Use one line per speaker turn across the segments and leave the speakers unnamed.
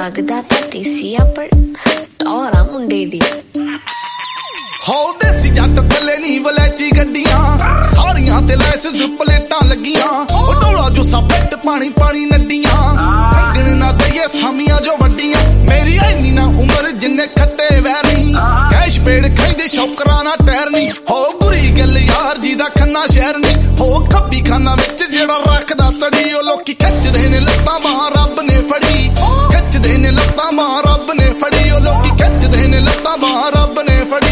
लगदा तां देसी आ पर टौरा मुंडे दी
हो देसी जट थले नी वलैती गड्डियां सारियां ते लाइसेंस प्लेटां लगियां टोला जो सफेद पानी पानी नड्डियां ठगण ना दईए सामियां जो वड्डियां मेरी इन्नी ना उम्र जिन्ने खट्टे वैरी कैश पेड़ खरीदे शौकराना टैर नी हो बुरी गल यार जी दा खन्ना शहर नी हो खब्बी खाना विच जेड़ा रखदा तड़ी ओ लोकी खिचदे ने लत्तां बाह रब ने फड़ी खिचदे ने लत्तां बाह रब ने फड़ी ओ लोकी खिचदे ने लत्तां बाह रब ने फड़ी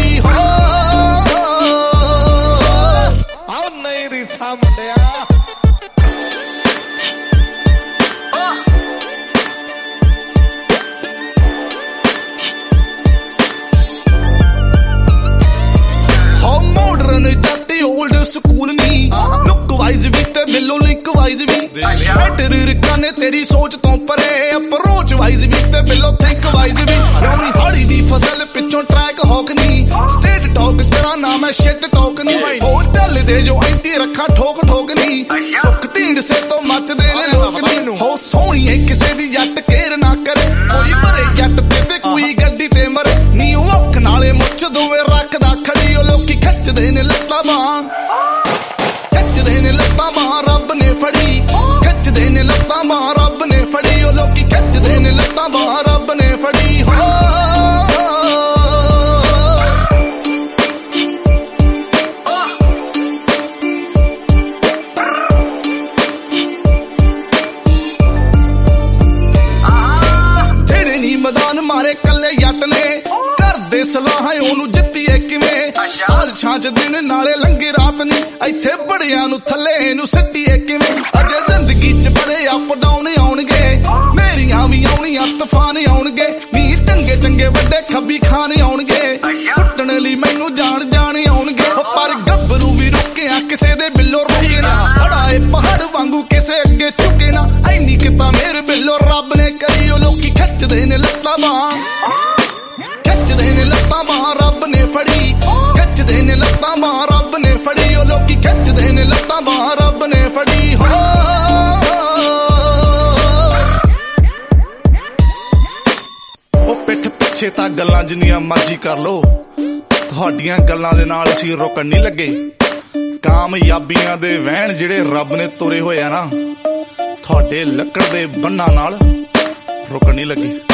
ਸਕੂਲ ਨੀ ਲੁੱਕ ਵਾਈਜ਼ ਵੀ ਤੇ ਮਿਲੋ ਲਿੰਕ ਵਾਈਜ਼ ਵੀ ਬੈਟਰ ਰਕਾਨੇ ਤੇਰੀ ਸੋਚ ਤੋਂ ਪਰੇ ਅਪਰੋਚ ਵਾਈਜ਼ ਵੀ ਤੇ ਮਿਲੋ ਥਿੰਕ ਵਾਈਜ਼ ਵੀ ਰੌਣੀ ਹਾੜੀ ਦੀ ਫਸਲ ਪਿੱਛੋਂ ਟਰੈਕ ਹੌਕ ਨੀ ਸਟੇਟ ਟੌਕ ਕਰਾਂ ਨਾ ਮੈਂ ਸ਼ਿਟ ਟੌਕ ਨੀ ਹੋ ਚੱਲ ਦੇ ਜੋ ਐਂਟੀ ਰੱਖਾਂ ਠੋਕ ਠੋਕ ਨੀ ਸੁੱਕ ਢੀਂਡ ਸੇ ਤੋਂ ਮੱਚਦੇ ਨੇ ਲੋਕ ਨੀ ਹੋ ਸੋਹਣੀ ਕਿਸੇ ਦੀ ਜੱਟ ਕੇਰ ਨਾ ਕਰੇ ਕੋਈ ਮਰੇ ਜੱਟ ਤੇ ਕੋਈ ਗੱਡੀ ਤੇ ਮਰੇ ਨੀ ਉਹ ਅੱਖ ਨਾਲੇ ਮੁੱਛ ਦੋਵੇਂ ਰੱਖਦਾ ਖੜੀ ਉਹ ਲੋਕੀ ਖਿੱਚਦੇ ਨੇ ਲੱਤਾਂ ਬਾਹਾਂ ਲੱਤਾਂ ਬਾਹਾਂ ਰੱਬ ਨੇ ਫੜੀ ਖਿੱਚਦੇ ਨੇ ਲੱਤਾਂ ਬਾਹਾਂ ਰੱਬ ਨੇ ਫੜੀ ਉਹ ਲੋਕੀ ਖਿੱਚਦੇ ਨੇ ਲੱਤਾਂ ਬਾਹਾਂ ਰੱਬ ਨੇ ਫੜੀ ਹੋ ਜਿਹੜੇ ਨੀ ਮੈਦਾਨ ਮਾਰੇ ਕੱਲੇ ਜੱਟ ਨੇ ਕਰਦੇ ਸਲਾਹਾਂ ਉਹਨੂੰ ਜਿੱਤੀਏ ਕਿਵੇਂ ਸਾਲ ਛਾਂਚ ਦਿਨ ਨਾਲੇ ਲੰਘੇ ਰਾਤ ਨੀ ਇੱਥੇ ਬੜਿਆਂ ਨੂੰ ਥੱਲੇ ਨੂੰ ਸਿੱਟੀਏ ਕਿਵੇਂ ਅਜੇ ਜ਼ਿੰਦਗੀ ਚ ਬੜੇ ਅਪ ਡਾਊਨ ਆਉਣਗੇ ਮੇਰੀਆਂ ਵੀ ਆਉਣੀਆਂ ਤੂਫਾਨ ਆਉਣਗੇ ਨੀ ਚੰਗੇ ਚੰਗੇ ਵੱਡੇ ਖੱਬੀ ਖਾਨ ਆਉਣਗੇ ਸੁੱਟਣ ਲਈ ਮੈਨੂੰ ਜਾਣ ਜਾਣ ਆਉਣਗੇ ਪਰ ਗੱਭਰੂ ਵੀ ਰੁਕਿਆ ਕਿਸੇ ਦੇ ਬਿੱਲੋ ਰੁਕੇ ਨਾ ਖੜਾਏ ਪਹਾੜ ਵਾਂਗੂ ਕਿਸੇ ਅੱਗੇ ਝੁਕੇ ਨਾ ਐਨੀ ਕਿਤਾ ਮੇਰੇ ਬਿੱਲੋ ਰੱਬ ਨੇ ਕਰੀ ਉਹ ਲੋਕੀ ਖਿੱਚਦੇ ਨੇ ਲੱਤਾਂ ਬਾਹਾਂ ਖਿੱਚਦੇ ਨੇ ਲੱਤਾਂ ਬਾਹਾਂ ਰੱਬ ਨੇ ਫੜੀ ਖਿੱਚਦੇ ਨੇ ਲੱਤਾਂ ਬਾਹਾਂ ਰੱਬ ਨੇ ਫੜੀ ਉਹ ਲੋਕੀ ਖਿੱਚਦੇ ਨੇ ਲੱਤਾਂ ਬਾਹਾਂ ਰੱਬ ਨੇ ਫੜੀ ਹੋ ਉਹ ਪਿੱਠ ਪਿੱਛੇ ਤਾਂ ਗੱਲਾਂ ਜਿੰਨੀਆਂ ਮਰਜ਼ੀ ਕਰ ਲੋ ਤੁਹਾਡੀਆਂ ਗੱਲਾਂ ਦੇ ਨਾਲ ਅਸੀਂ ਰੁਕਣ ਨਹੀਂ ਲੱਗੇ ਕਾਮਯਾਬੀਆਂ ਦੇ ਵਹਿਣ ਜਿਹੜੇ ਰੱਬ ਨੇ ਤੋਰੇ ਹੋਏ ਆ ਨਾ ਤੁਹਾਡੇ ਲੱਕੜ ਦੇ ਬੰਨਾਂ ਨਾਲ ਰੁਕਣ ਨਹੀਂ ਲੱਗੇ।